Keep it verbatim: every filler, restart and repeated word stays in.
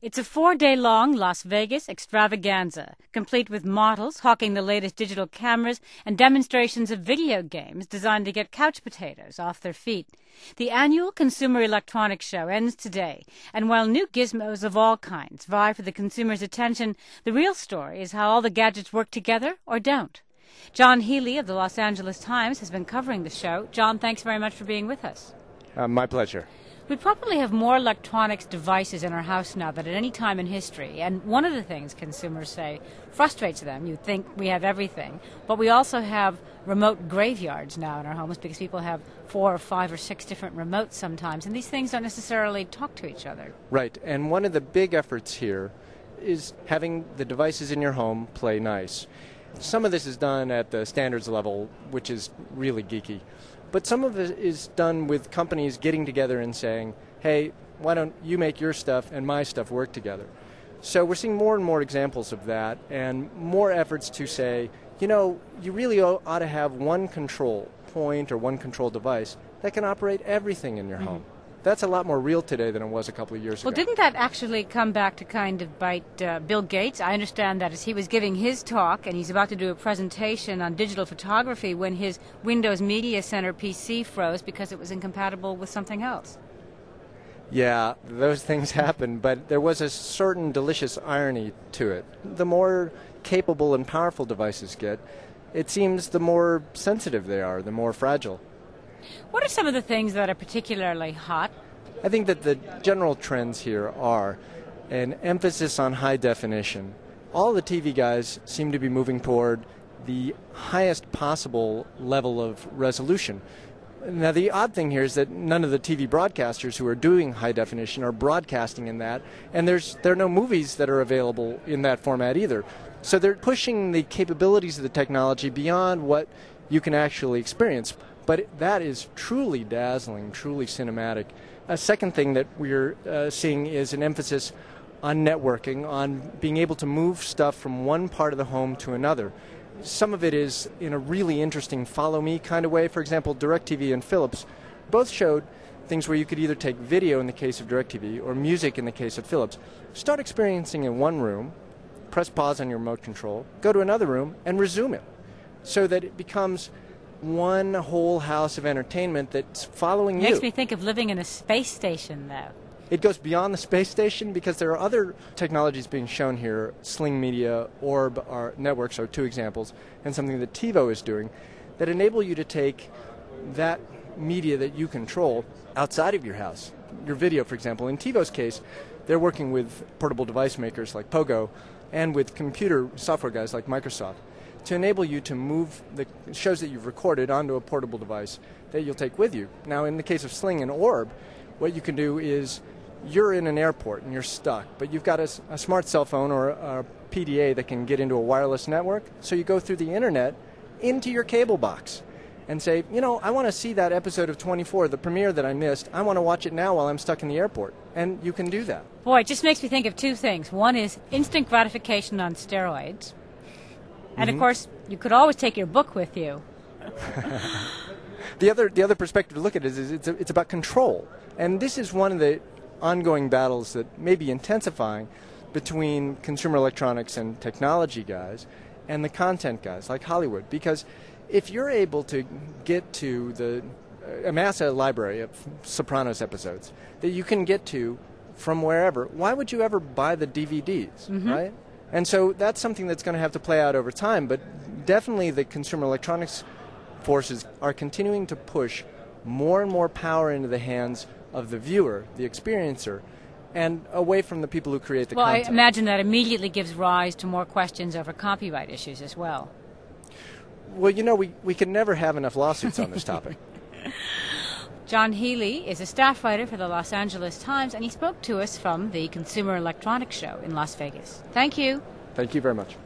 It's a four-day-long Las Vegas extravaganza, complete with models hawking the latest digital cameras and demonstrations of video games designed to get couch potatoes off their feet. The annual Consumer Electronics Show ends today, and while new gizmos of all kinds vie for the consumer's attention, the real story is how all the gadgets work together or don't. John Healy of the Los Angeles Times has been covering the show. John, thanks very much for being with us. Uh, my pleasure. We probably have more electronics devices in our house now than at any time in history. And one of the things consumers say frustrates them. You think we have everything. But we also have remote graveyards now in our homes because people have four or five or six different remotes sometimes. And these things don't necessarily talk to each other. Right. And one of the big efforts here is having the devices in your home play nice. Some of this is done at the standards level, which is really geeky. But some of it is done with companies getting together and saying, hey, why don't you make your stuff and my stuff work together? So we're seeing more and more examples of that and more efforts to say, you know, you really ought to have one control point or one control device that can operate everything in your mm-hmm. home. That's a lot more real today than it was a couple of years well, ago. Well, didn't that actually come back to kind of bite uh, Bill Gates? I understand that as he was giving his talk, and he's about to do a presentation on digital photography, when his Windows Media Center P C froze because it was incompatible with something else. Yeah, those things happen, but there was a certain delicious irony to it. The more capable and powerful devices get, it seems the more sensitive they are, the more fragile. What are some of the things that are particularly hot? I think that the general trends here are an emphasis on high definition. All the T V guys seem to be moving toward the highest possible level of resolution. Now, the odd thing here is that none of the T V broadcasters who are doing high definition are broadcasting in that, and there's there are no movies that are available in that format either. So they're pushing the capabilities of the technology beyond what you can actually experience. But that is truly dazzling, truly cinematic. A second thing that we're uh, seeing is an emphasis on networking, on being able to move stuff from one part of the home to another. Some of it is in a really interesting follow-me kind of way. For example, DirecTV and Philips both showed things where you could either take video in the case of DirecTV or music in the case of Philips. Start experiencing in one room, press pause on your remote control, go to another room, and resume it, so that it becomes one whole house of entertainment that's following you. Makes me think of living in a space station, though. It goes beyond the space station because there are other technologies being shown here. Sling Media, Orb are, networks are two examples, and something that TiVo is doing that enable you to take that media that you control outside of your house. Your video, for example. In TiVo's case, they're working with portable device makers like Pogo and with computer software guys like Microsoft to enable you to move the shows that you've recorded onto a portable device that you'll take with you. Now, in the case of Sling and Orb, what you can do is you're in an airport and you're stuck, but you've got a, a smart cell phone or a, a P D A that can get into a wireless network, so you go through the internet into your cable box and say, you know, I want to see that episode of twenty-four, the premiere that I missed. I want to watch it now while I'm stuck in the airport. And you can do that. Boy, it just makes me think of two things. One is instant gratification on steroids. And, mm-hmm. of course, you could always take your book with you. the other the other perspective to look at it is, is it's, a, it's about control. And this is one of the ongoing battles that may be intensifying between consumer electronics and technology guys and the content guys like Hollywood. Because if you're able to get to the uh, amass a library of Sopranos episodes that you can get to from wherever, why would you ever buy the D V Ds, mm-hmm. right? And so that's something that's going to have to play out over time, but definitely the consumer electronics forces are continuing to push more and more power into the hands of the viewer, the experiencer, and away from the people who create the well, content. Well, I imagine that immediately gives rise to more questions over copyright issues as well. Well, you know, we, we can never have enough lawsuits on this topic. John Healy is a staff writer for the Los Angeles Times, and he spoke to us from the Consumer Electronics Show in Las Vegas. Thank you. Thank you very much.